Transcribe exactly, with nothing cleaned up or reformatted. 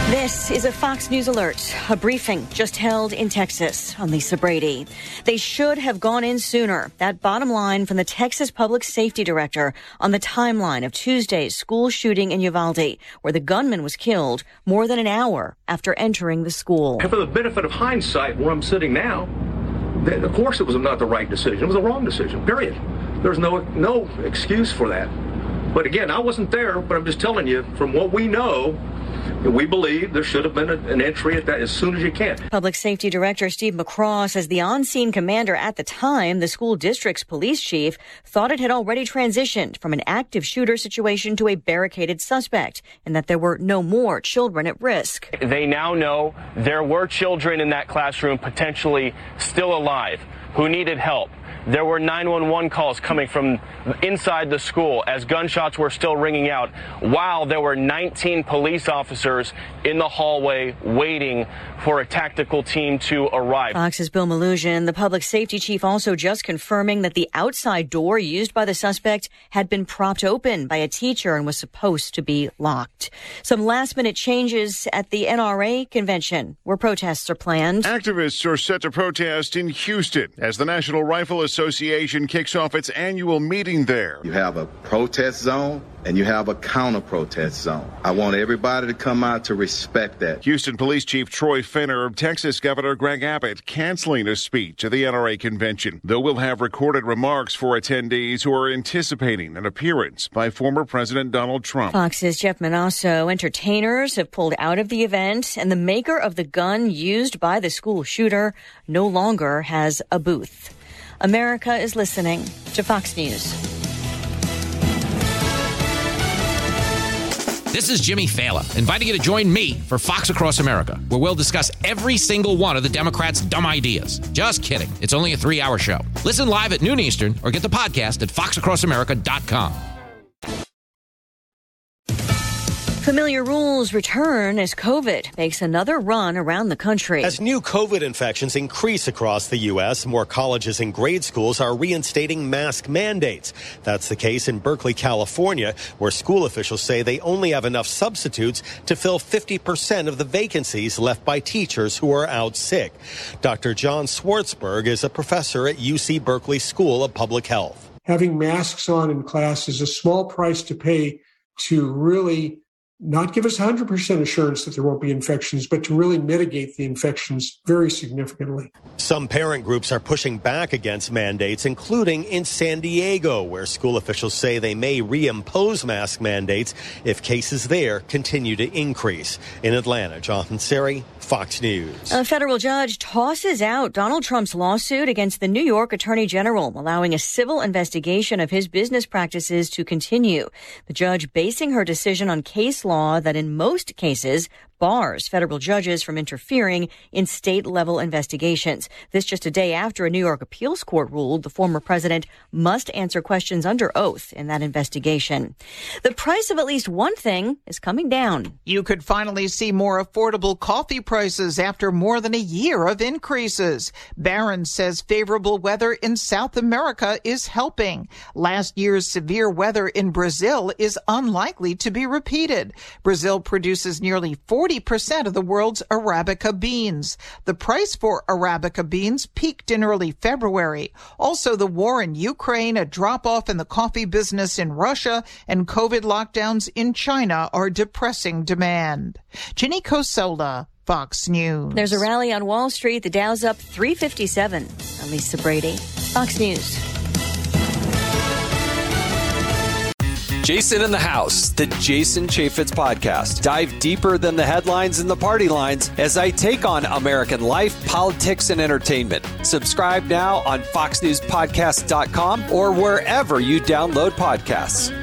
This is a Fox News alert. A briefing just held in Texas. I'm Lisa Brady. They should have gone in sooner. That bottom line from the Texas Public Safety Director on the timeline of Tuesday's school shooting in Uvalde, where the gunman was killed more than an hour after entering the school. And for the benefit of hindsight, where I'm sitting now, then of course it was not the right decision. It was the wrong decision, period. There's no no excuse for that. But again, I wasn't there, but I'm just telling you, from what we know, we believe there should have been a, an entry at that as soon as you can. Public Safety Director Steve McCraw says the on-scene commander at the time, the school district's police chief, thought it had already transitioned from an active shooter situation to a barricaded suspect, and that there were no more children at risk. They now know there were children in that classroom potentially still alive who needed help. There were nine one one calls coming from inside the school as gunshots were still ringing out, while there were nineteen police officers in the hallway waiting for a tactical team to arrive. Fox's Bill Malugin, the public safety chief, also just confirming that the outside door used by the suspect had been propped open by a teacher and was supposed to be locked. Some last-minute changes at the N R A convention, where protests are planned. Activists are set to protest in Houston as the National Rifle Association kicks off its annual meeting there. You have a protest zone and you have a counter-protest zone. I want everybody to come out to respect that. Houston Police Chief Troy Finner, Texas Governor Greg Abbott canceling a speech at the N R A convention, though we'll have recorded remarks for attendees who are anticipating an appearance by former President Donald Trump. Fox's Jeff Manasso. Entertainers have pulled out of the event, and the maker of the gun used by the school shooter no longer has a booth. America is listening to Fox News. This is Jimmy Fallon, inviting you to join me for Fox Across America, where we'll discuss every single one of the Democrats' dumb ideas. Just kidding. It's only a three-hour show. Listen live at noon Eastern or get the podcast at fox across america dot com. Familiar rules return as COVID makes another run around the country. As new COVID infections increase across the U S, more colleges and grade schools are reinstating mask mandates. That's the case in Berkeley, California, where school officials say they only have enough substitutes to fill fifty percent of the vacancies left by teachers who are out sick. Doctor John Swartzberg is a professor at U C Berkeley School of Public Health. Having masks on in class is a small price to pay to really not give us one hundred percent assurance that there won't be infections, but to really mitigate the infections very significantly. Some parent groups are pushing back against mandates, including in San Diego, where school officials say they may reimpose mask mandates if cases there continue to increase. In Atlanta, Jonathan Seri, Fox News. A federal judge tosses out Donald Trump's lawsuit against the New York Attorney General, allowing a civil investigation of his business practices to continue. The judge basing her decision on case law that in most cases bars federal judges from interfering in state-level investigations. This just a day after a New York appeals court ruled the former president must answer questions under oath in that investigation. The price of at least one thing is coming down. You could finally see more affordable coffee prices after more than a year of increases. Barron says favorable weather in South America is helping. Last year's severe weather in Brazil is unlikely to be repeated. Brazil produces nearly forty percent of the world's Arabica beans. The price for Arabica beans peaked in early February. Also, the war in Ukraine, a drop-off in the coffee business in Russia, and COVID lockdowns in China are depressing demand. Ginny Cosola, Fox News. There's a rally on Wall Street. The Dow's up three fifty-seven. I'm Lisa Brady, Fox News. Jason in the House, the Jason Chaffetz podcast. Dive deeper than the headlines and the party lines as I take on American life, politics, and entertainment. Subscribe now on fox news podcast dot com or wherever you download podcasts.